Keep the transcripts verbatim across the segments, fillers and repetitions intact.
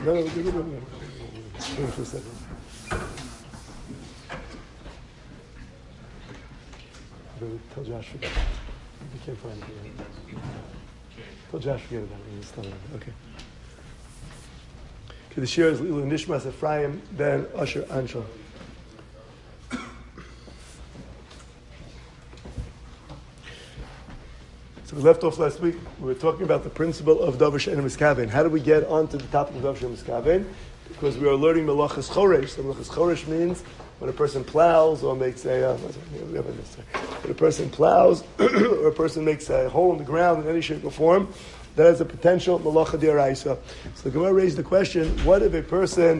No, no, no, no, no. Wait for a second. Tell Josh forget. You can't find it. Tell Josh forget about it. It's not okay. Okay, the shir is Lilu Nishmas Ephraim ben Asher Anshel. So we left off last week. We were talking about the principle of Davar She'eino Miskaven. How do we get onto the topic of Davar She'eino Miskaven? Because we are learning Melachas Choresh. So Melachas Choresh means when a person plows or makes a uh, when a person plows or a person makes a hole in the ground in any shape or form, that has a potential Malacha D'Oraisa. So the Gemara raised the question: what if a person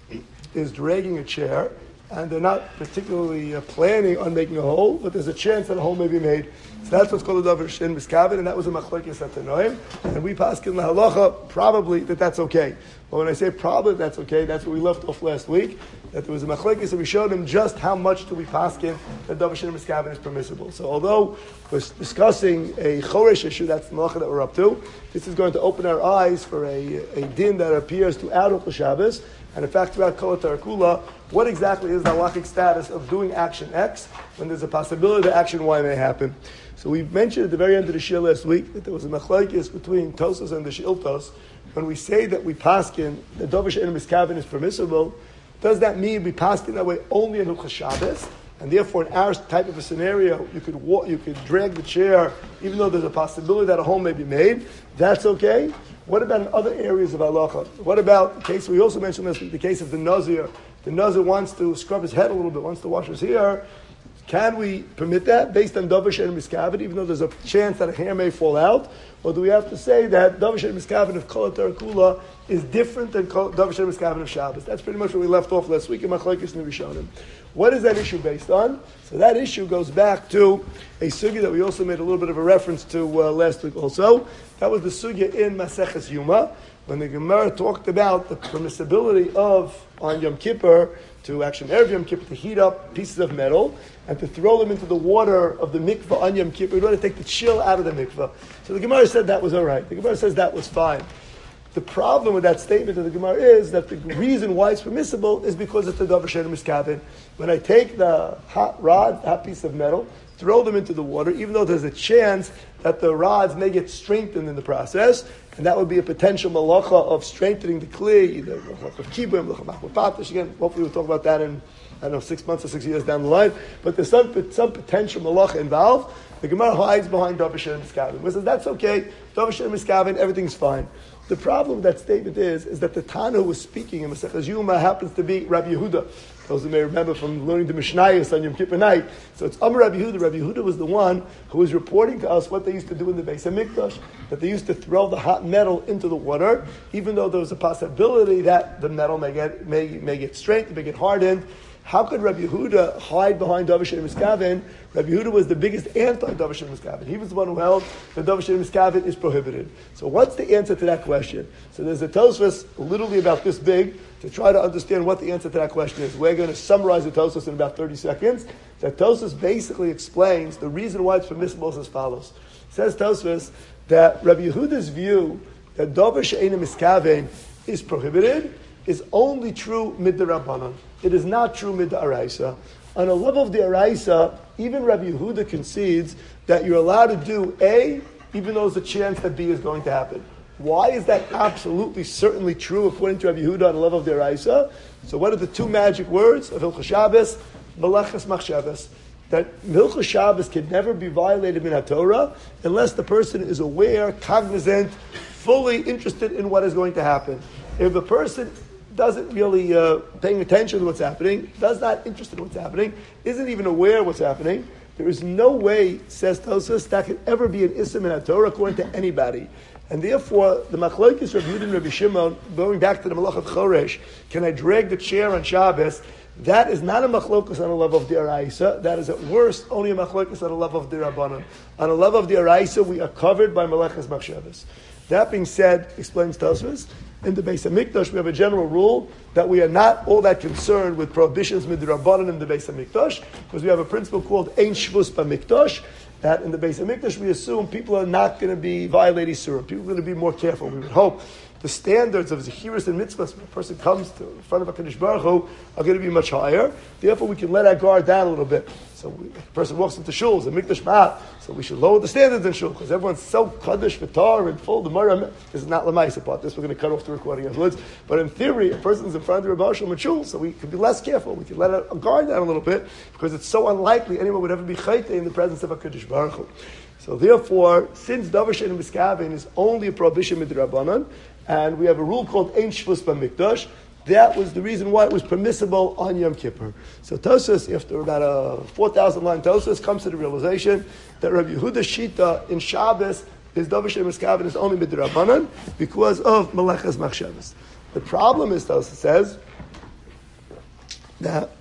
is dragging a chair and they're not particularly uh, planning on making a hole, but there's a chance that a hole may be made? So that's what's called a Davar She'eino Miskaven, and that was a Machlokes HaTanoim. And we paskin lahalacha probably that that's okay. But when I say probably that's okay, that's what we left off last week. That there was a Machlokes, and we showed him just how much do we paskin that Davar She'eino Miskaven is permissible. So although we're discussing a Choresh issue, that's the Malacha that we're up to, this is going to open our eyes for a, a din that appears to out of Shabbos. And in fact, throughout Kol Tarakula, what exactly is the halachic status of doing action X when there's a possibility that action Y may happen? So we mentioned at the very end of the shir last week that there was a machlokes between Tosas and the Shiltos. When we say that we paskin that Davar She'eino Miskaven is permissible, does that mean we paskin that way only in Hilchos Shabbos? And therefore, in our type of a scenario, you could walk, you could drag the chair, even though there's a possibility that a hole may be made. That's okay. What about in other areas of halacha? What about the case we also mentioned last week, the case of the Nazir? The Nazir wants to scrub his head a little bit, wants to wash his hair. Can we permit that based on Davar She'eino Miskaven, even though there's a chance that a hair may fall out? Or do we have to say that Davar She'eino Miskaven of Kol Tarakula is different than Davar She'eino Miskaven of Shabbos? That's pretty much what we left off last week in Machlokes and Rishonim. What is that issue based on? So that issue goes back to a sugya that we also made a little bit of a reference to uh, last week also. That was the sugya in Maseches Yuma, when the Gemara talked about the permissibility of, on Yom Kippur, to actually Erev Yom Kippur, to heat up pieces of metal and to throw them into the water of the mikvah on Yom Kippur in order to take the chill out of the mikvah. So the Gemara said that was all right. The Gemara says that was fine. The problem with that statement of the Gemara is that the reason why it's permissible is because it's the Davar She'eino Miskaven. When I take the hot rod, hot piece of metal, throw them into the water, even though there's a chance that the rods may get strengthened in the process, and that would be a potential malacha of strengthening the kli, the malacha of kibum, the malacha of patish. Again, hopefully we'll talk about that in, I don't know, six months or six years down the line. But there's some, some potential malacha involved. The Gemara hides behind Davar She'eino Miskaven. It says, that's okay, Davar She'eino Miskaven, everything's fine. The problem with that statement is, is that the Tana who was speaking in Maseches Yuma happens to be Rabbi Yehuda. Those who may remember from learning the Mishnayos on Yom Kippur night. So it's Amar Rabbi Yehuda. Rabbi Yehuda was the one who was reporting to us what they used to do in the Beis HaMikdash, that they used to throw the hot metal into the water, even though there was a possibility that the metal may get may, may get strengthened, may get hardened. How could Rabbi Yehuda hide behind Davar She'eino Miskaven? Rabbi Yehuda was the biggest anti-Davar She'eino Miskaven. He was the one who held that Davar She'eino Miskaven is prohibited. So what's the answer to that question? So there's a Tosfos literally about this big to try to understand what the answer to that question is. We're going to summarize the Tosfos in about thirty seconds. That Tosfos basically explains the reason why it's permissible is as follows. It says Tosfos that Rabbi Yehuda's view that Davar She'eino Miskaven is prohibited is only true mid-Rabbanan. It is not true mid-Araisa. On a level of the Araisa, even Rabbi Yehuda concedes that you're allowed to do A, even though there's a chance that B is going to happen. Why is that absolutely certainly true according to Rabbi Yehuda on a level of the Araisa? So what are the two magic words of Hilchos Shabbos? Melechas Machshavos. That Hilchos Shabbos can never be violated in HaTorah unless the person is aware, cognizant, fully interested in what is going to happen. If a person doesn't really uh, paying attention to what's happening, does not interested in what's happening, isn't even aware of what's happening, there is no way, says Tosfos, that could ever be an Ism in HaTorah according to anybody. And therefore, the Machlokes Rabbi Yehuda and Rabbi Shimon, going back to the Malach of Choresh, can I drag the chair on Shabbos? That is not a Machlokes on a level of the Araisa. That is at worst only a Machlokes on a level of the Rabbanan. On a level of the Araisa, we are covered by Melechas Machshavos. That being said, explains Tosfos, in the Beis HaMikdash, we have a general rule that we are not all that concerned with prohibitions midrabanan in the Beis HaMikdash, because we have a principle called Ein Shvus B'Mikdash, that in the Beis HaMikdash we assume people are not going to be violating surah. People are going to be more careful. We would hope the standards of Zechiris and mitzvahs when a person comes to in front of HaKadosh Baruch Hu are going to be much higher. Therefore, we can let our guard down a little bit. So we, if a person walks into shuls and mikdash ma'at, so we should lower the standards in shul because everyone's so kaddish v'tar and full. The Gemara is not lemaisa part. This we're going to cut off the recording afterwards. But in theory, a person's in front of the Rebbe Shalom and shul, so we can be less careful. We can let our guard down a little bit because it's so unlikely anyone would ever be chayte in the presence of HaKadosh Baruch Hu. So therefore, since davar she'eino miskaven is only a prohibition midrabanan, and we have a rule called Ein Shvus B'Mikdash, that was the reason why it was permissible on Yom Kippur. So Tosfos, after about a four thousand line Tosfos, comes to the realization that Rabbi Yehuda's Shita in Shabbos is davar she'eino miskaven is only midrabanan because of Meleches Machshavos. The problem is, Tosfos says, that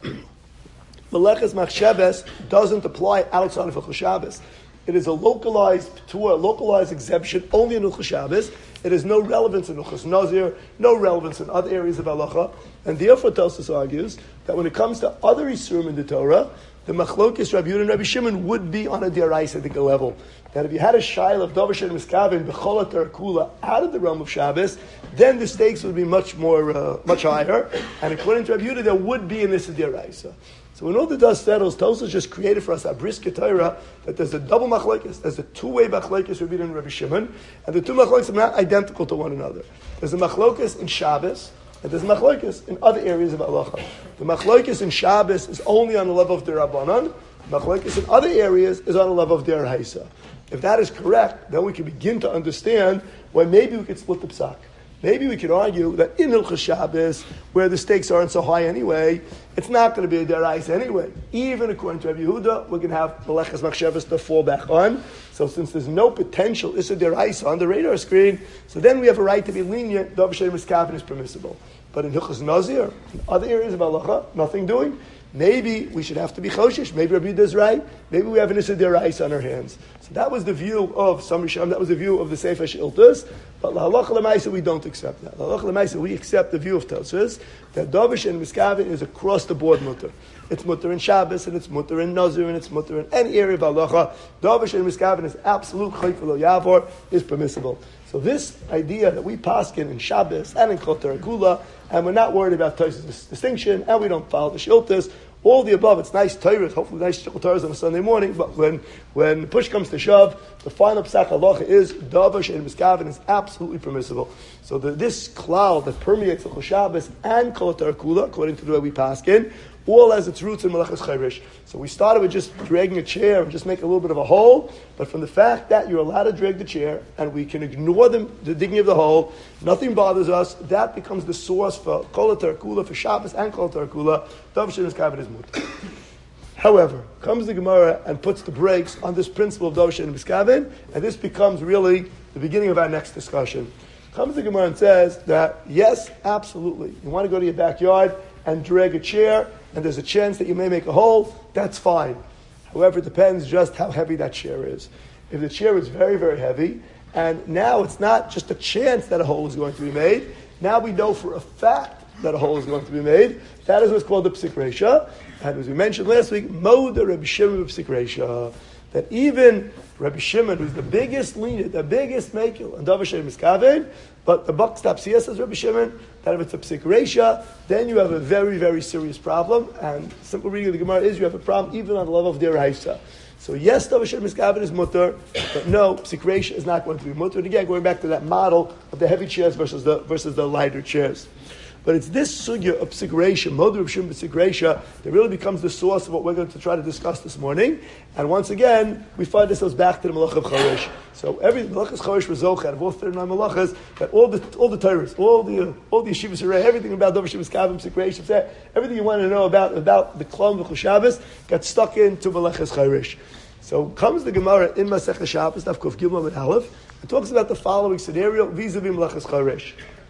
Meleches Machshavos doesn't apply outside of Hilchos Shabbos. It is a localized to a localized exemption only in Hilchos Shabbos. It has no relevance in Hilchos Nazir, no relevance in other areas of halacha, and therefore Tosfos argues that when it comes to other isurim in the Torah, the machlokes Rabbi Yehuda and Rabbi Shimon would be on a deraisa level. That if you had a shail of davar she'eino miskaven b'chol haTorah kula out of the realm of Shabbos, then the stakes would be much more, uh, much higher. And according to Rabbi Yehuda, there would be in this deraisa. So when all the dust settles, Tosfos just created for us a brisker Torah that there's a double machlokes, there's a two-way machlokes Rabbi Yehuda and Rabbi Shimon, and the two machlokes are not identical to one another. There's a machlokes in Shabbos, and there's machlokes in other areas of halacha. The machlokes in Shabbos is only on the level of derabanan. The machlokes in other areas is on the level of deraisa. If that is correct, then we can begin to understand why maybe we could split the psak. Maybe we could argue that in Hilchos Shabbos, where the stakes aren't so high anyway, it's not going to be a deraisa anyway. Even according to Rabbi Yehuda, we're going to have Meleches Machshavos to fall back on. So since there's no potential issa deraisa on the radar screen, so then we have a right to be lenient. Davar she'eino miskaven is permissible. But in Hilchos Nazir, in other areas of halacha, nothing doing. Maybe we should have to be choshish. Maybe Rabbi Yehuda is right. Maybe we have an issa deraisa on our hands. So that was the view of some Rishon. That was the view of the Sefer Shiltos. But lahalacha l'maisa we don't accept that. Lahalacha l'maisa we accept the view of Tosfos that davar she'eino miskaven is across the board mutter. It's mutter in Shabbos and it's mutter in Nazir and it's mutter in any area of halacha. Davar she'eino miskaven is absolute chayk v'lo yavor is permissible. So this idea that we paskin in Shabbos and in Kol Torah Kula, and we're not worried about Tosfos' distinction, and we don't follow the Shiltos, all the above, it's nice Torahs, hopefully nice Torahs on a Sunday morning, but when, when push comes to shove, the final psak halacha is davar she'eino miskaven is absolutely permissible. So the, this cloud that permeates the Shabbos and Kol Torah Kula, according to the way we paskin, all has its roots in Meleches Chayrish. So we started with just dragging a chair and just make a little bit of a hole, but from the fact that you're allowed to drag the chair and we can ignore the, the digging of the hole, nothing bothers us, that becomes the source for Kol Torah Kula, for Shabbos and Kol Torah Kula, davar she'eino miskaven is mutter. However, comes the Gemara and puts the brakes on this principle of davar she'eino miskaven, and this becomes really the beginning of our next discussion. Comes the Gemara and says that, yes, absolutely, you want to go to your backyard and drag a chair, and there's a chance that you may make a hole, that's fine. However, it depends just how heavy that chair is. If the chair is very, very heavy, and now it's not just a chance that a hole is going to be made, now we know for a fact that a hole is going to be made, that is what's called the psik reisha. And as we mentioned last week, Moda Rabbi Shimon of psik reisha, that even Rabbi Shimon, who's the biggest lenient, the biggest makil, and davar she'eino miskaven, but the buck stops here, says Rabbi Shimon, that if it's a psik reisha, then you have a very, very serious problem. And simple reading of the Gemara is you have a problem even on the level of deraisa. So yes, davar she'eino miskaven is mutter, but no, psik reisha is not going to be mutter. And again, going back to that model of the heavy chairs versus the versus the lighter chairs. But it's this sugya of psik reisha, Moder of Shim psik reisha, that really becomes the source of what we're going to try to discuss this morning. And once again, we find ourselves back to the Malach of Choresh. So every Malach of Choresh was Zochar, of all thirty-nine Malachas, that all the all the Torahs, all the uh, all the yeshivas array, everything about davar she'eino miskaven, psik reisha, everything you want to know about about the Klal of Shabbos got stuck into Malach of Choresh. So comes the Gemara in Masechah Shabbos, Daf Kuf Gimel and Aleph, and talks about the following scenario vis-a-vis Malach of Choresh.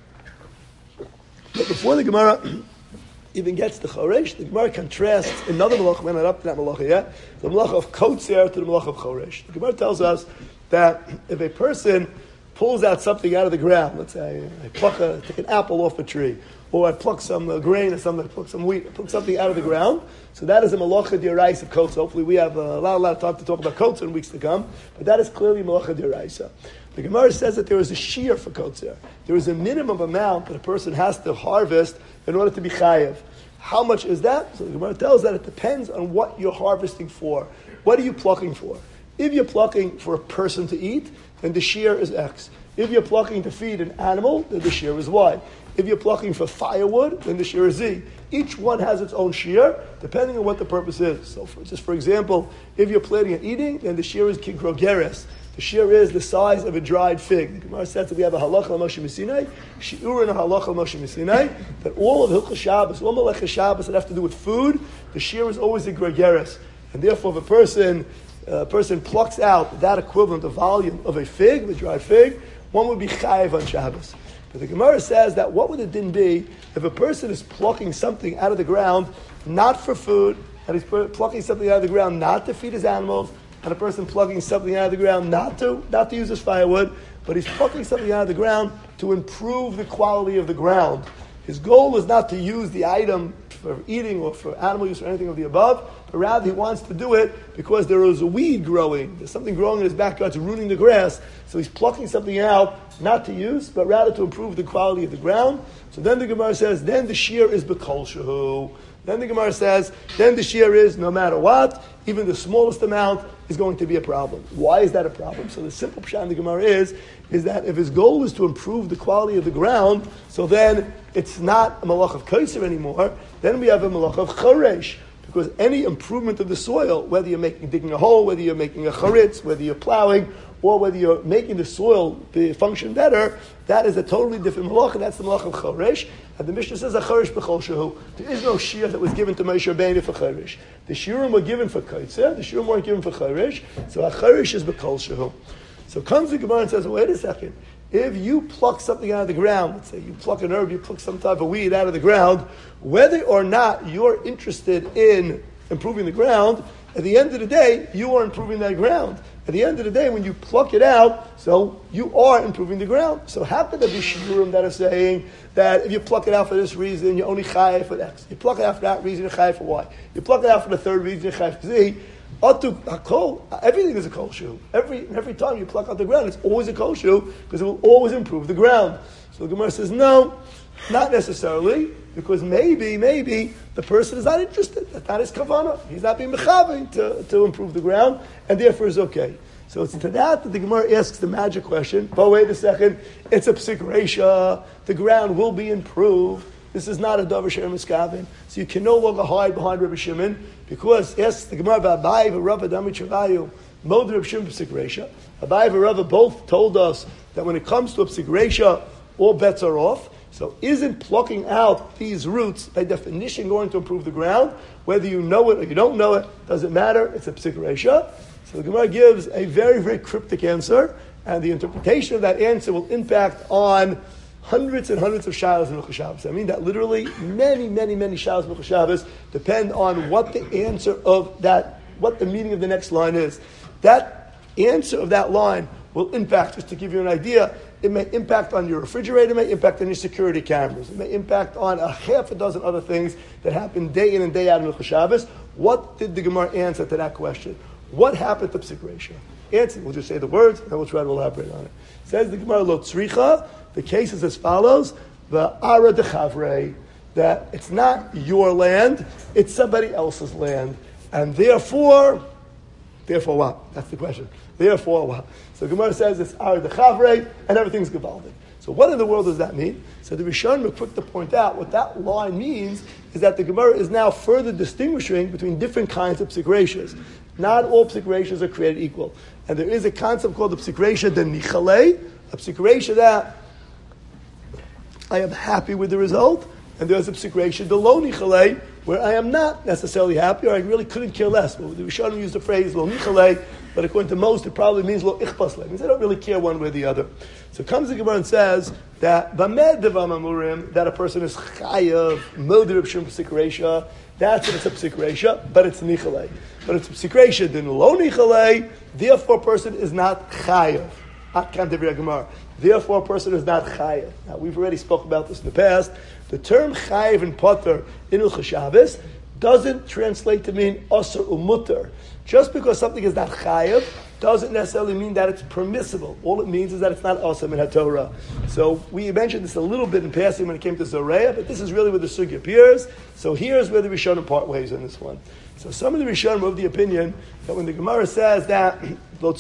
But before the Gemara even gets to Choresh, the Gemara contrasts another malacha. We're not up to that malacha yet. The malacha of Kotzer to the malacha of Choresh. The Gemara tells us that if a person pulls out something out of the ground. Let's say I pluck a, take an apple off a tree, or I pluck some uh, grain or something, I pluck some wheat, I pluck something out of the ground. So that is a malacha d'oraisa of kotza. Hopefully we have a lot, a lot of time to talk about kotza in weeks to come, but that is clearly malacha d'oraisa. The Gemara says that there is a shear for kotzer. There is a minimum amount that a person has to harvest in order to be chayev. How much is that? So the Gemara tells that it depends on what you're harvesting for. What are you plucking for? If you're plucking for a person to eat, then the shear is X. If you're plucking to feed an animal, then the shear is Y. If you're plucking for firewood, then the shear is Z. Each one has its own shear, depending on what the purpose is. So, for, just for example, if you're planning on eating, then the shear is kigrogeres. The shear is the size of a dried fig. The Gemara says that we have a halacha al Moshe Messinai, shiur and a halacha al Moshe Messinai, that all of Hilchos Shabbos, all Melechas Shabbos that have to do with food, the shear is always a gregeres. And therefore, if a person, a person plucks out that equivalent of volume of a fig, the dried fig, one would be chayiv on Shabbos. But the Gemara says that what would it then be if a person is plucking something out of the ground, not for food, and he's plucking something out of the ground not to feed his animals, and a person plucking something out of the ground not to not to use as firewood, but he's plucking something out of the ground to improve the quality of the ground. His goal is not to use the item for eating or for animal use or anything of the above, but rather he wants to do it because there is a weed growing. There's something growing in his backyard, it's rooting the grass. So he's plucking something out, not to use, but rather to improve the quality of the ground. So then the Gemara says, then the shear is b'kol shehu. Then the Gemara says, then the shear is, no matter what, even the smallest amount is going to be a problem. Why is that a problem? So the simple pshat in the Gemara is, is that if his goal is to improve the quality of the ground, so then it's not a malach of kaiser anymore, then we have a malach of choresh. Because any improvement of the soil, whether you're making digging a hole, whether you're making a charitz, whether you're plowing, or whether you're making the soil function better, that is a totally different malach, and that's the malach of choresh. And the Mishnah says, a choresh b'chol shehu. There is no shear that was given to Moshe Rabbeinu for choresh. The shiurim were given for kaitzeh, the shiurim weren't given for choresh, so a choresh is b'chol shehu. So comes the Gemara and says, wait a second, if you pluck something out of the ground, let's say you pluck an herb, you pluck some type of weed out of the ground, whether or not you're interested in improving the ground, at the end of the day, you are improving that ground. At the end of the day, when you pluck it out, so you are improving the ground. So how could there be shiurim that are saying that if you pluck it out for this reason, you're only chayav for X. You pluck it out for that reason, you're chayav for Y. You pluck it out for the third reason, you're chayav for Z. Everything is a kol shu. Every every time you pluck out the ground, it's always a kol shu because it will always improve the ground. So the Gemara says, no, not necessarily, because maybe, maybe the person is not interested. That's not his kavanah. He's not being mechavein to, to improve the ground, and therefore is okay. So it's to that that the Gemara asks the magic question, but wait a second, it's a psik reisha, the ground will be improved. This is not a davar she'er miskaven. So you can no longer hide behind Rabbi Shimon, because, yes, the Gemara about Abaye and Rava Dami Chavayu, Mod Rabbi Shimon psik reisha. Abaye and Rava both told us that when it comes to a psik reisha, all bets are off. So isn't plucking out these roots by definition going to improve the ground? Whether you know it or you don't know it, doesn't matter. It's a psik reisha. So the Gemara gives a very, very cryptic answer, and the interpretation of that answer will impact on hundreds and hundreds of shalos in Hilchos Shabbos. I mean that literally many, many, many shalos in Hilchos Shabbos depend on what the answer of that, what the meaning of the next line is. That answer of that line will impact, just to give you an idea, it may impact on your refrigerator, it may impact on your security cameras, it may impact on a half a dozen other things that happen day in and day out in Hilchos Shabbos. What did the Gemara answer to that question? What happened to psik reisha? Answer, we'll just say the words, and then we'll try to elaborate on it. Says the Gemara, lo tzricha, the case is as follows, the ara dechavre, that it's not your land, it's somebody else's land. And therefore, therefore what? That's the question. Therefore what? So Gemara says it's ara dechavre, and everything's gevaldik. So what in the world does that mean? So the Rishonim are quick to point out what that line means is that the Gemara is now further distinguishing between different kinds of psik reishas. Not all psik reishas are created equal. And there is a concept called the psik reisha de nichalei, a psik reisha that I am happy with the result, and there's a psik reisha de lo nichalei, where I am not necessarily happy, or I really couldn't care less. Well, the Rishonim use the phrase lo nichalei, but according to most, it probably means lo ichpas le. It means I don't really care one way or the other. So comes the Gemara and says that b'med devam amurim, that a person is chayav mildir b'shum psik reisha. That's it, it's a psik reisha, but it's nichalei. But it's a psik reisha de lo nichalei. Therefore, a person is not chayav. Therefore, a person is not chayiv. Now, we've already spoken about this in the past. The term chayiv and potter in Hilchos Shabbos doesn't translate to mean asur umutter. Just because something is not chayiv doesn't necessarily mean that it's permissible. All it means is that it's not awesome in HaTorah. So we mentioned this a little bit in passing when it came to Zoreah, but this is really where the sugi appears. So here's where the Rishonim part ways on this one. So some of the Rishonim are of the opinion that when the Gemara says that what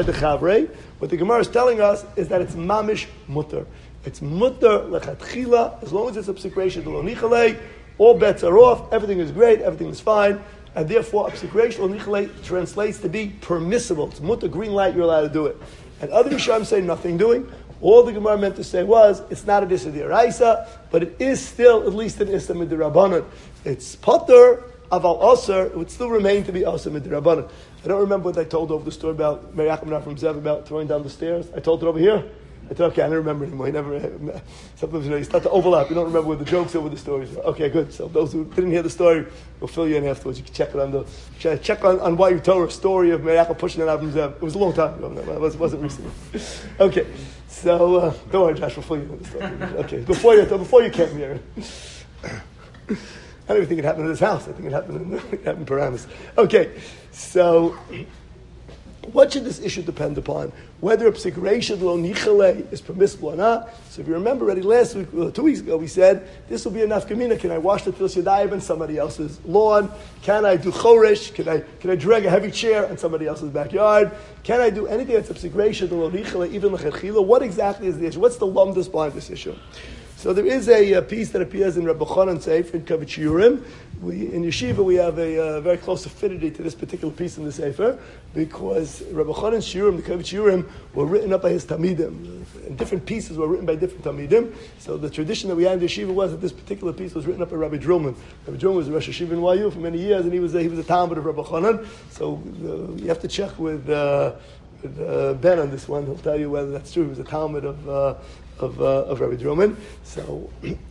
the Gemara is telling us is that it's mamish mutter. It's mutter lechatchila, as long as it's a psikration lo nichalei, all bets are off, everything is great, everything is fine. And therefore, psikration lo nichalei translates to be permissible. It's mutter, green light, you're allowed to do it. And other Rishonim say nothing doing. All the Gemara meant to say was, it's not a Issa D'Oraisa, but it is still at least an Issa Midrabanan. It's potter, aval aser, it would still remain to be aser midrabanan. I don't remember what I told over the story about Mary Yaakov from Zev about throwing down the stairs. I told it over here. I thought, okay, I don't remember anymore. You never, sometimes you know, you start to overlap. You don't remember what the jokes are, what the stories are. Okay, good. So those who didn't hear the story, we'll fill you in afterwards. You can check it on the, check on, on why you told a story of Mary Yaakov pushing it out from Zev. It was a long time ago. No, it wasn't, wasn't recently. Okay, so uh, don't worry, Josh, we'll fill you in the story. Okay, before you, before you came here. I don't even think it happened in this house. I think it happened in, it happened in Paramus. Okay, so what should this issue depend upon? Whether a psikration lo nichale is permissible or not. So if you remember already last week, well, two weeks ago, we said, this will be enough kamina. Can I wash the Tilas Yadayim on somebody else's lawn? Can I do choresh? Can I can I drag a heavy chair in somebody else's backyard? Can I do anything that's a psikration lo nichale, even l'chadchila? What exactly is the issue? What's the lumdus behind this issue? So there is a, a piece that appears in Rabbi Chanan's Sefer in Kavod Shiurim. We in Yeshiva we have a, a very close affinity to this particular piece in the Sefer because Rabbi Chanan's Shiurim, the Kavod Shiurim, were written up by his Talmidim. And different pieces were written by different Talmidim. So the tradition that we had in the Yeshiva was that this particular piece was written up by Rabbi Drillman. Rabbi Drillman was a Rosh Yeshiva in Y U for many years, and he was a, he was a Talmud of Rabbi Chanan. So uh, you have to check with, uh, with uh, Ben on this one. He'll tell you whether that's true. He was a Talmud of. Uh, Of, uh, of Rabbi Droman. So,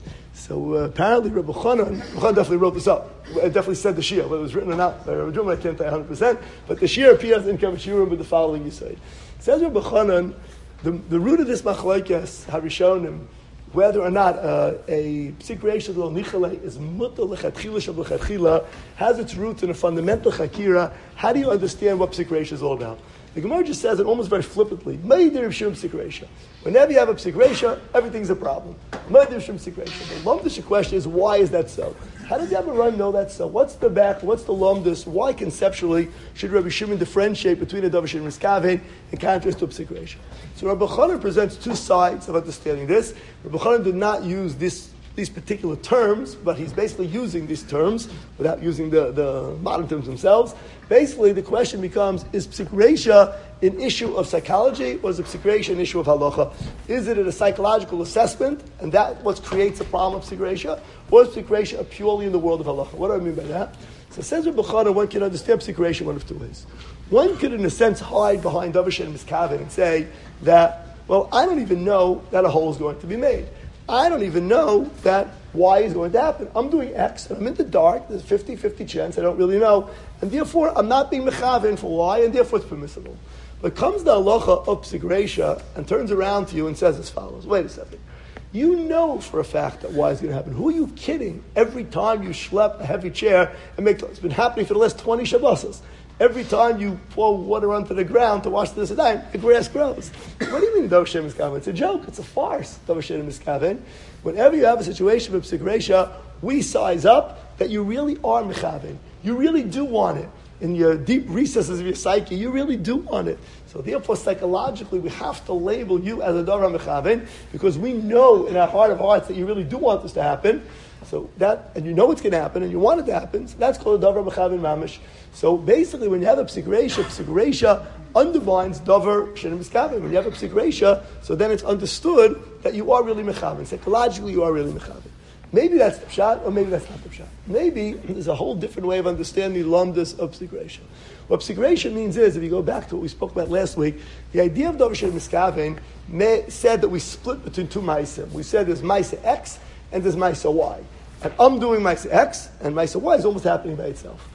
so uh, apparently Rabbi Chanan, Rabbi Chanan definitely wrote this up. It definitely said the Shia, whether it was written or not by Rabbi Droman, I can't tell you one hundred percent. But the Shia appears in Kavod Shiurim with the following you say. It says Rabbi Chanan, the, the root of this machlokes harishonim, whether or not uh, a psikration lo nichale is mutter lechatchila shel lechatchila, has its roots in a fundamental chakira. How do you understand what psikration is all about? The Gemara just says it almost very flippantly. Meidir shum psikration. Whenever you have a psikration, everything's a problem. Meidir shum psikration. The lumdish question is, why is that so? How does the Abaram know that so? What's the back? What's the lumdus? Why conceptually should Rabbi Shimon differentiate between a davar and miskaven in contrast to a psikration? So Rabbi Chanan presents two sides of understanding this. Rabbi Chanan did not use this these particular terms, but he's basically using these terms without using the, the modern terms themselves. Basically, the question becomes, is psikresha an issue of psychology, or is a psikresha an issue of halacha? Is it a psychological assessment, and that what creates a problem of psikresha, or is psikresha purely in the world of halacha? What do I mean by that? So says Rabbi Chanan, one can understand psikresha one of two ways. One could, in a sense, hide behind davar she'ein miskaven and say that, well, I don't even know that a hole is going to be made. I don't even know that Y is going to happen. I'm doing X, and I'm in the dark. There's a fifty-fifty chance. I don't really know. And therefore, I'm not being mechaven for Y, and therefore it's permissible. But comes the halacha of psikresha and turns around to you and says as follows. Wait a second. You know for a fact that Y is going to happen. Who are you kidding? Every time you schlep a heavy chair and make, it's been happening for the last twenty Shabbos. Every time you pour water onto the ground to wash the Siddayim, the grass grows. What do you mean, davar she'ein miskaven? It's a joke. It's a farce, davar she'ein miskaven. Whenever you have a situation with psikresha, we size up that you really are mechaven. You really do want it. In your deep recesses of your psyche, you really do want it. So therefore, psychologically, we have to label you as a davar mechaven, because we know in our heart of hearts that you really do want this to happen. So that, and you know it's going to happen, and you want it to happen, so that's called a davar mechaven mamish. So basically, when you have a psikresha, psikresha undermines davar she'ein miskaven. When you have a psikresha, so then it's understood that you are really mechaven. Psychologically, you are really mechaven. Maybe that's the pshat, or maybe that's not the pshat. Maybe there's a whole different way of understanding the lumdus of psikresha. What psikresha means is, if you go back to what we spoke about last week, the idea of davar she'ein miskaven said that we split between two ma'asim. We said there's ma'aseh X and there's ma'aseh Y. And I'm doing ma'aseh X, and ma'aseh Y is almost happening by itself.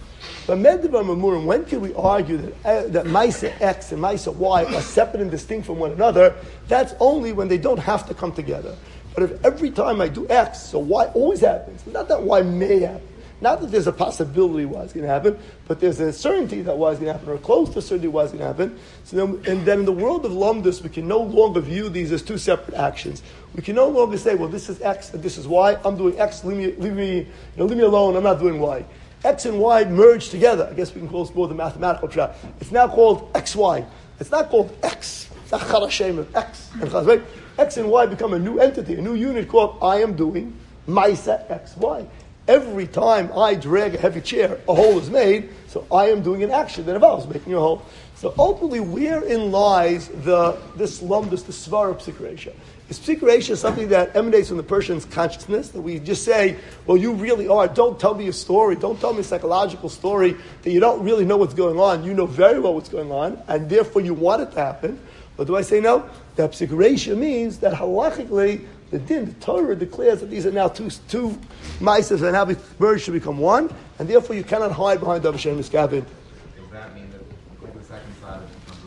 But Medvar Mamurim, when can we argue that uh, that Maisa X and Maisa Y are separate and distinct from one another? That's only when they don't have to come together. But if every time I do X, so Y always happens. Not that Y may happen. Not that there's a possibility why it's going to happen, but there's a certainty that why it's going to happen, or close to certainty why it's going to happen. So then, and then in the world of Lumdus, we can no longer view these as two separate actions. We can no longer say, well, this is X and this is Y. I'm doing X, leave me, leave me, you know, leave me alone, I'm not doing Y. X and Y merge together. I guess we can call this more the mathematical shot. It's now called X Y. It's not called X. It's not Charashem of X and Chaz, right? X and Y become a new entity, a new unit called I am doing Maisa X Y. Every time I drag a heavy chair, a hole is made, so I am doing an action that involves making a hole. So ultimately, wherein lies the this lumdus, the svara psikresha? Is psikresha something that emanates from the person's consciousness, that we just say, well, you really are, don't tell me a story, don't tell me a psychological story, that you don't really know what's going on, you know very well what's going on, and therefore you want it to happen? But do I say no? That psikresha means that halachically, the din, the Torah declares that these are now two two ma'ases and now merged to become one, and therefore you cannot hide behind Davar Shein Miskaven. Does that mean that the second side becomes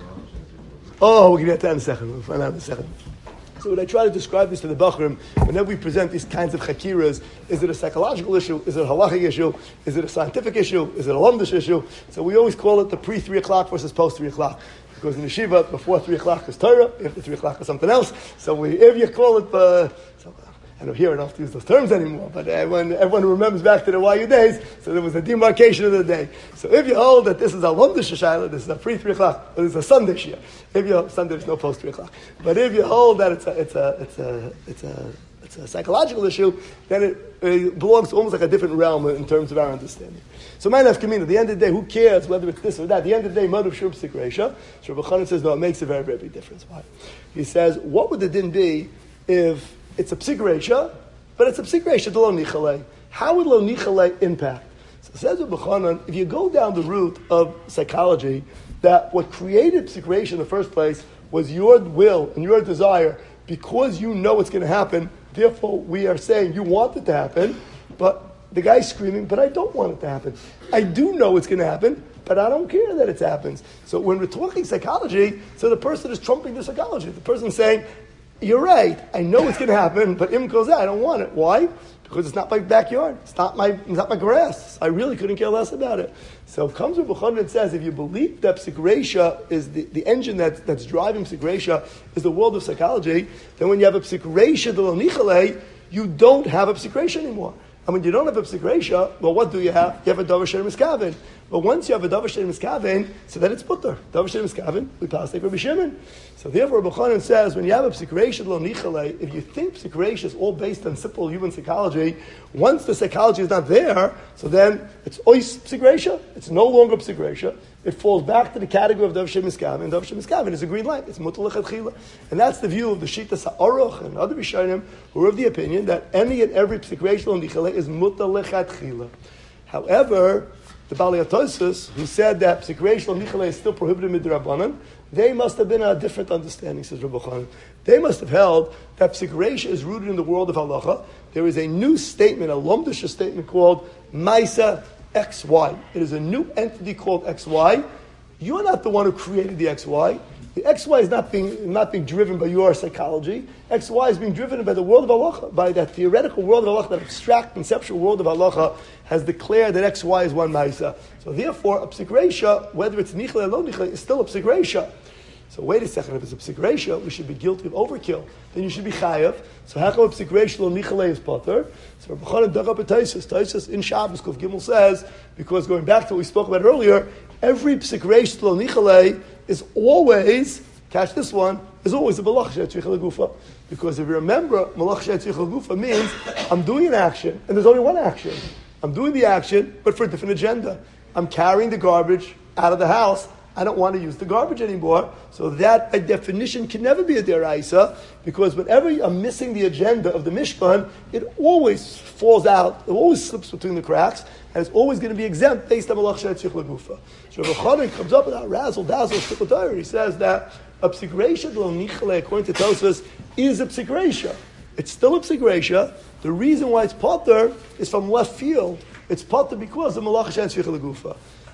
a Oh, we're going to get that in a second. We'll find out in a second. So when I try to describe this to the Bachrim, whenever we present these kinds of chakiras, is it a psychological issue? Is it a halachic issue? Is it a scientific issue? Is it a lumdish issue? So we always call it the pre-three o'clock versus post-three o'clock. Because in Yeshiva, before three o'clock is Torah, after three o'clock is something else. So we, if you call it, uh, so, I don't hear enough to use those terms anymore, but everyone, everyone remembers back to the Y U days, so there was a demarcation of the day. So if you hold that this is a Lumdish Shayla, this is a pre-three o'clock, but it's a Sunday Shia. If you hold, Sunday there's no post-three o'clock. But if you hold that it's a, it's a, it's a, it's a, it's a psychological issue, then it, it belongs to almost like a different realm in terms of our understanding. So, man of Kamina, at the end of the day, who cares whether it's this or that? At the end of the day, Madav Shur Psik Reisha. So, Rabbi Chanan says, no, it makes a very, very big difference. Why? He says, what would the din be if it's a Psik Reisha, but it's a Psik Reisha to Lo Nichalei? How would Lo Nichalei impact? So, says Rabbi Chanan, if you go down the route of psychology, that what created Psik Reisha in the first place was your will and your desire, because you know it's going to happen, therefore we are saying you want it to happen, but the guy's screaming, but I don't want it to happen. I do know it's going to happen, but I don't care that it happens. So when we're talking psychology, so the person is trumping the psychology. The person's saying, you're right, I know it's going to happen, but im goes out, I don't want it. Why? Because it's not my backyard. It's not my it's not my grass. I really couldn't care less about it. So it comes with Bukhari and says, if you believe that Psik Reisha is the, the engine that, that's driving Psik Reisha is the world of psychology, then when you have a Psik Reisha de Lo Nichalei, you don't have a Psik Reisha anymore. And when you don't have a Psik Reisha, well, what do you have? You have a Davar Shein Miskaven. But once you have a Davar Shein Miskaven, so then it's Putter. Davar Shein Miskaven, we pass like Rabbi Shimon. So therefore, Rabbi Chanan says, when you have a Psik Reisha Lo Nichalei, if you think Psik Reisha is all based on simple human psychology, once the psychology is not there, so then it's Ois Psik Reisha. It's no longer Psik Reisha. It falls back to the category of Davar Shein Miskaven. And Davar Shein Miskaven is a green light. It's Mutar Lechatchila. And that's the view of the Shita Sa'aruch and other Rishonim who are of the opinion that any and every Psik Reisha Lo Nichalei is Mutar Lechatchila. However, the Balei Tosfos, who said that Psik Reisha Lo Nichalei is still prohibited midrabanan, they must have been a different understanding, says Rabbi Chanan. They must have held that Psik Reisha is rooted in the world of halacha. There is a new statement, a lumdish statement called Maisa X Y. It is a new entity called X Y. You're not the one who created the X Y. The X Y is not being not being driven by your psychology. X Y is being driven by the world of halacha, by that theoretical world of halacha, that abstract conceptual world of halacha has declared that X Y is one ma'isa. So therefore, a Psik Reisha, whether it's nichle or lo nichle, is still a Psik Reisha. So wait a second, if it's a Psik Reisha, we should be guilty of overkill. Then you should be chayav. So how come a Psik Reisha lo nichle is potter? So Rabbi Chanan dug up a Taisus. Taisus in Shabbos, Kuf Gimel says, because going back to what we spoke about earlier, every Psik Reisha lo nichle is always, catch this one, is always a malach she'etzrich gufa. Because if you remember, malach she'etzrich gufa means I'm doing an action, and there's only one action. I'm doing the action, but for a different agenda. I'm carrying the garbage out of the house. I don't want to use the garbage anymore. So that, by definition, can never be a deraisa, because whenever I'm missing the agenda of the Mishkan, it always falls out, it always slips between the cracks, and it's always going to be exempt based on malach she'etzrich gufa. So Rabbi Chanan comes up with that razzle dazzle shtickle. He says that a Psik Reisha lo nichalei, according to Tosfos, is a Psik Reisha. It's still a Psik Reisha. The reason why it's potter is from left field. It's potter because of malach she'etzrich gufa.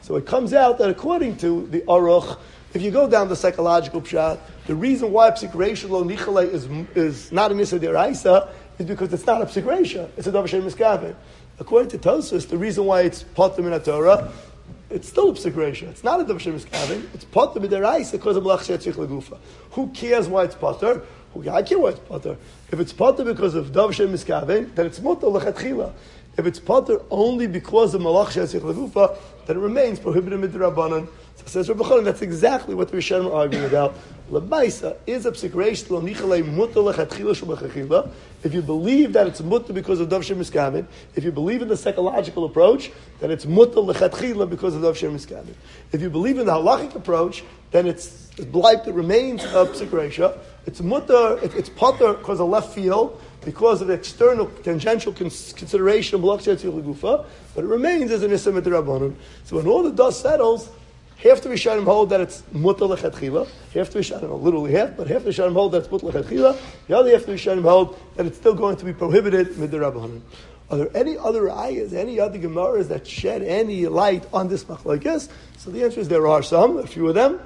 So it comes out that according to the Aruch, if you go down the psychological pshat, the reason why psik reisha lo nichalei is is not an issa deraisa is because it's not a psik reisha. It's a davar she'en miskaven. According to Tosfos, the reason why it's potem in Torah, it's still a psik reisha. It's not a davar she'en miskaven. It's potem in deraisa because of malach she'atzich legufa. Who cares why it's poter? Who I care why it's poter? If it's poter because of davar she'en miskaven, then it's mutar lechatchila. If it's poter only because of malach she'atzich legufa, then it remains prohibited midrabanan. So says Rabbi Chanan, that's exactly what the Rishonim are arguing about. L'maisa is a psik reish lo nichalei mutar lechatchila shubachachila. If you believe that it's mutar because of davar she'en miskaven, if you believe in the psychological approach, then it's mutar lechatchila because of davar she'en miskaven. If you believe in the halachic approach, then it's it's blight that remains a psik reisha. It's mutar, it, it's potter because of left field, because of the external tangential cons- consideration of malach she'atzich legufa, but it remains as an issa midrabanan. So when all the dust settles, half the Rishonim hold that it's mutar lechatchila. Half the Rishonim, literally half, but half the Rishonim hold that it's mutar lechatchila. The other half the Rishonim hold that it's still going to be prohibited midrabanan. Are there any other ayahs, any other gemaras that shed any light on this machlokes? So the answer is there are some, a few of them.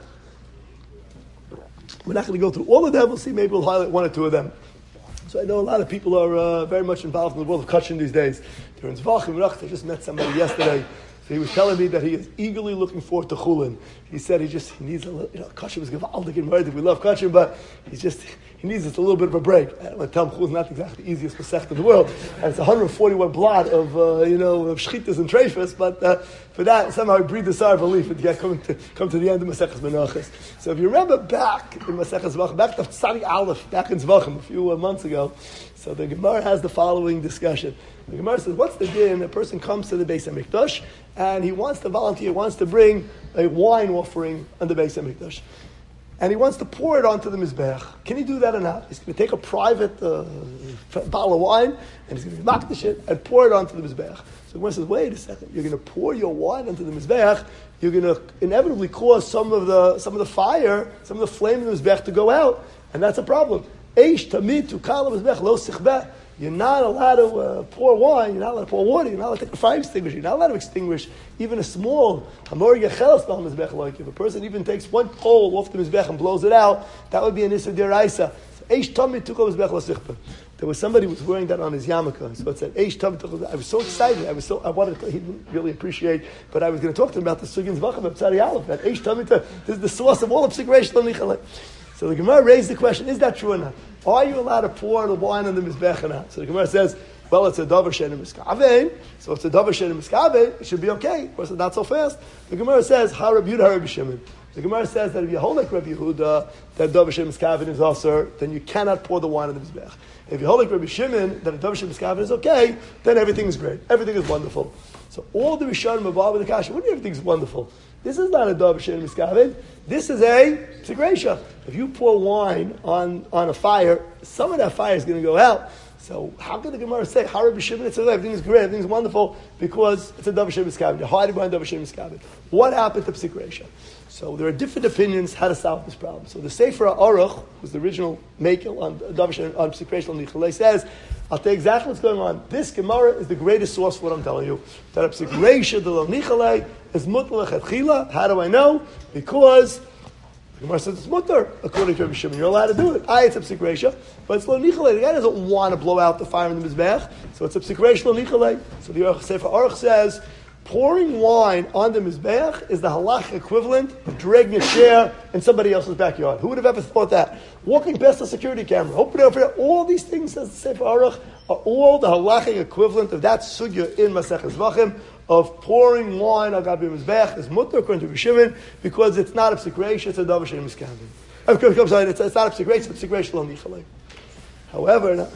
We're not going to go through all of them. We'll see. Maybe we'll highlight one or two of them. So I know a lot of people are uh, very much involved in the world of kachim these days. They're in Zvachim Rach. I just met somebody yesterday. So he was telling me that he is eagerly looking forward to Chulin. He said he just he needs a little, you know, kachim is gewaldig and worthy. We love kachim, but he's just he needs just a little bit of a break. I don't want to tell him Chulin is not exactly the easiest masech in the world, and it's one hundred forty-one blot of uh, you know of shchitas and treifas. But uh, for that, somehow he breathed a sigh of relief and got coming to come to the end of Maseches Menachos. So if you remember back in Maseches Zvachim, back to Tzadi Aleph, back in Zvachim a few uh, months ago, so the Gemara has the following discussion. The Gemara says, what's the din? A person comes to the Beis HaMikdash and he wants to volunteer, wants to bring a wine offering on the Beis HaMikdash. And he wants to pour it onto the Mizbeach. Can he do that or not? He's going to take a private uh, bottle of wine and he's going to makdish it and pour it onto the Mizbeach. So the Gemara says, wait a second, you're going to pour your wine onto the Mizbeach, you're going to inevitably cause some of the some of the fire, some of the flame in the Mizbeach to go out, and that's a problem. Eish tamid tu kala Mizbeach lo sichbeh. You're not allowed to uh, pour wine, you're not allowed to pour water, you're not allowed to take a fire extinguisher, you're not allowed to extinguish even a small hamor yechel spell mizbech. Like if a person even takes one coal off the mizbech and blows it out, that would be an issa deraisa. Eish tamid tukol mizbech lo sichbeh. There was somebody who was wearing that on his yarmulke. So it said, Eish tamid tukol. I was so excited. I was so, I wanted to, he didn't really appreciate, but I was going to talk to him about the Sugin Zvachim of Tzadi Aleph. That Eish tamid, this is the source of all of Psik Reish Lo Nichalei. So the Gemara raised the question, is that true or not? Are you allowed to pour the wine on the Mizbech or not? So the Gemara says, well, it's a davar she'en miskaven, so it's a davar she'en miskaven, it should be okay. Of course, it's not so fast. The Gemara says, ha Rabbi Yehuda, ha Rabbi Shimon. The Gemara says that if you hold like Rabbi Yehuda, that davar she'en miskaven is also, then you cannot pour the wine on the Mizbech. If you hold like Rabbi Shimon, that a davar she'en miskaven is okay, then everything is great. Everything is wonderful. So all the Rishonim above with the kasha, what do you everything is wonderful? This is not a davar she'en miskaven. This is a psik reisha. If you pour wine on, on a fire, some of that fire is going to go out. So how can the Gemara say, Rabbi Shimon, it's everything is great, everything is wonderful, because it's a davar she'en miskaven. You're hiding behind davar she'en miskaven. What happened to psik reisha? So there are different opinions how to solve this problem. So the Sefer Aruch, who's the original maker on davar she'en on psik reisha l'nichalei, says, I'll tell you exactly what's going on. This Gemara is the greatest source for what I'm telling you. That a psik reisha de l'nichalei is mutar lechatchila. How do I know? Because the Gemara says it's mutar, according to Rabbi Shimon. You're allowed to do it. I, it's a psik reisha, but it's lo nichalei. The guy doesn't want to blow out the fire in the mizbech, so it's a psik reisha lo nichalei. So the Sefer Aruch says, pouring wine on the mizbech is the halach equivalent of dragging a chair in somebody else's backyard. Who would have ever thought that? Walking past a security camera, opening over there, all these things, says the Sefer Aruch, are all the halachic equivalent of that sugya in Maseches Zvachim, of pouring wine on Gabi Mizbech is mutar according to Rabbi Shimon, because it's not a psik reisha, it's a davar she'en miskaven. I'm sorry, it's, it's not a psik reisha, it's a psik reisha lo nichalei. However, no.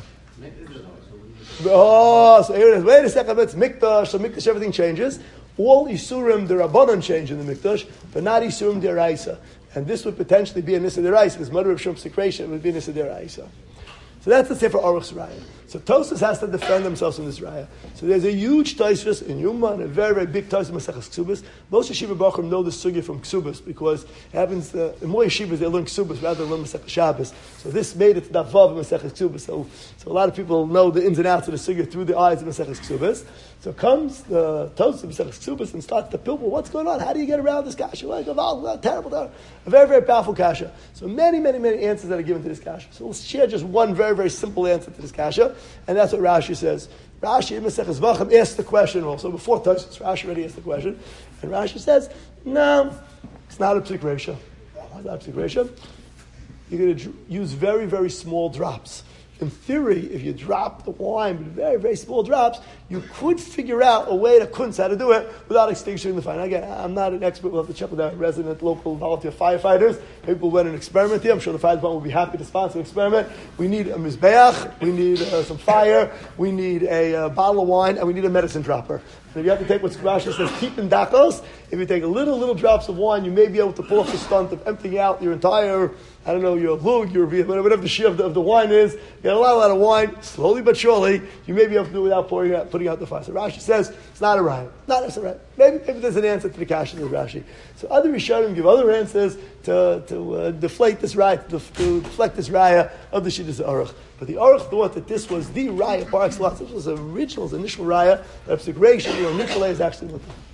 Oh, so here it is. Wait a second, it's mikdash, so mikdash everything changes. All isurim the rabbanon change in the mikdash, but not isurim deraisa. And this would potentially be a nisa deraisa, because mother of shum psik reisha would be a nisa deraisa. So that's the Sefer Aruch's Raya. So Tosfos has to defend themselves in this Raya. So there's a huge Tosfos in Yuma and a very, very big Tosfos in Maseches Ksubas. Most Yeshiva Bachrim know the sugya from Ksubas because it happens, uh, in more yeshivas they learn Ksubas rather than learn Maseches Shabbos. So this made it to that Vav in Maseches Ksubas. So, so a lot of people know the ins and outs of the sugya through the eyes of Maseches Ksubas. So comes the Tosfos of Maseches Ksubas and starts to pilpul, what's going on? How do you get around this kasha? Like, oh, terrible, terrible. A very, very powerful kasha. So many, many, many answers that are given to this kasha. So we'll share just one very, very simple answer to this kasha, and that's what Rashi says. Rashi in Maseches Vachim asked the question also before Tosfos. Rashi already asked the question, and Rashi says, "No, it's not a psik resha. It's not a psik resha. You're going to use very, very small drops. In theory, if you drop the wine with very, very small drops, you could figure out a way to kunz how to do it without extinguishing the fire. Now, again, I'm not an expert. We'll have to check with our resident local volunteer firefighters. Maybe we'll run an experiment here. I'm sure the fire department will be happy to sponsor an experiment. We need a mizbeach, we need uh, some fire, we need a uh, bottle of wine, and we need a medicine dropper. And if you have to take what Rashi says, keep in dakos, if you take a little, little drops of wine, you may be able to pull off the stunt of emptying out your entire, I don't know, your lug, your whatever the share of the, of the wine is. You get a lot, a lot of wine, slowly but surely, you may be able to do it without pouring out, putting out the fire. So Rashi says, it's not a riot. Not necessarily right. Maybe, maybe there's an answer to the kasha of Rashi. So other Rishonim give other answers to, to uh, deflate this riot, to, to deflect this raya of the Shittas Aruch. But the Aruch thought that this was the raya par excellence. This was the original, the initial raya. That's the great, you know, Nikolai is actually with them.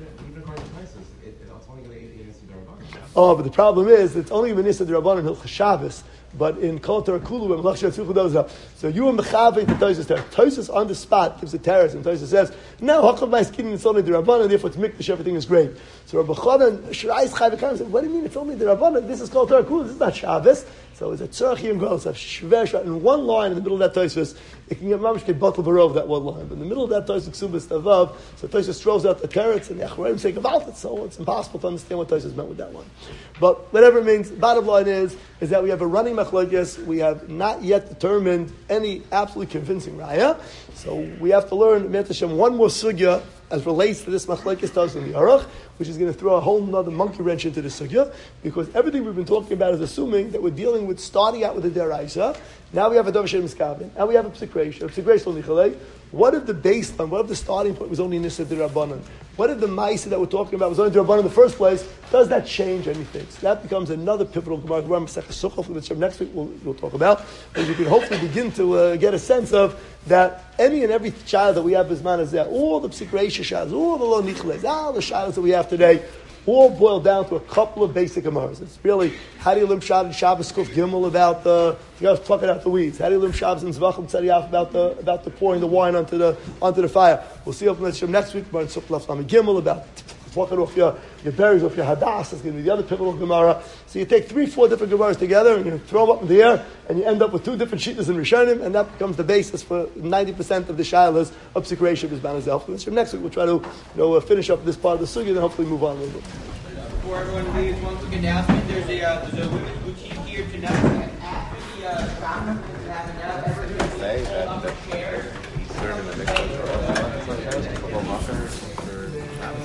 Oh, but the problem is, it's only Menisa D'Rabbanan and Hilchas Shabbos. But in Kol Torah Kulu, when Melach Shatzuchu does that, so you and Mechaveh the Tosfos there. Tosfos on the spot gives a teres, and Tosfos says, "No, Hakav Ma'askin it's only the Rabbanan, therefore it's mikdash, everything is great." So Rabbi Chanan Shrais Chai V'Kaim said, "What do you mean it's only the Rabbanan? This is Kol Torah Kulu. This is not Shabbos." So it's a tzarchi and goes of shvesh in one line in the middle of that Tosfos. It can get mamish get bottle barov that one line, but in the middle of that Tosfos Ksubas Tavav, so Tosfos throws out the teretz and the Achroim say about it. So it's impossible to understand what Tosfos meant with that one. But whatever it means, bottom line is is that we have a running machlokes. We have not yet determined any absolutely convincing raya. So we have to learn one more sugya as relates to this machlokes does in the Aruch, which is going to throw a whole other monkey wrench into the sugya, because everything we've been talking about is assuming that we're dealing with starting out with a deraisa. Now we have a davar she'en miskaven. Now we have a psik resha. A psik resha lo nichalei. What if the baseline, what if the starting point was only Nisa D'Rabbanan? What if the Maisa that we're talking about was only D'Rabbanan in the first place? Does that change anything? So that becomes another pivotal Gemara. Which next week we'll, we'll talk about. And you can hopefully begin to uh, get a sense of that any and every child that we have Bisman is there. All the Psik Reisha Shahs, all the Lo Nichles, all the Shahs that we have today, all boil down to a couple of basic Gemaras. It's really, how do you learn Shabbos, Shabbos Kuf Gimel about the, you guys plucking out the weeds. How do you learn Shabbos and Zvachim Tzadiyach about the, about the pouring the wine onto the, onto the fire. We'll see up next week, about Suplaf Lami Gimel, about plucking off your, your berries off your hadas. It's going to be the other pivotal Gemara. So you take three, four different Gemaras together and you throw them up in the air and you end up with two different Shittas in Rishonim, and that becomes the basis for ninety percent of the Shilas of Psik Reisha B'Zman Hazelf. Next week we'll try to you know, finish up this part of the Sugya and hopefully move on a little bit. Before everyone leaves, one quick announcement. There's a, uh, there's a women's boutique here tonight. After the uh, shop, we're going to have an, uh, Say that.